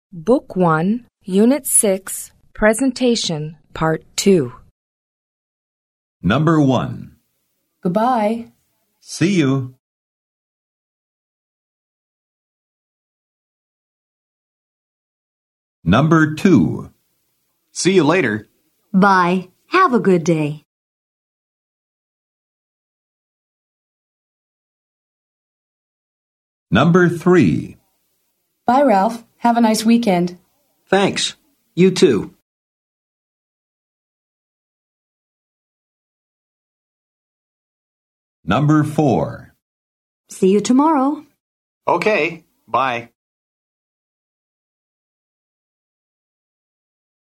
Book 1, Unit 6, Presentation, Part 2. Number 1. Goodbye. See you. Number 2. See you later. Bye. Have a good day. Number 3. Bye, Ralph. Have a nice weekend. Thanks. You too. Number 4. See you tomorrow. Okay. Bye.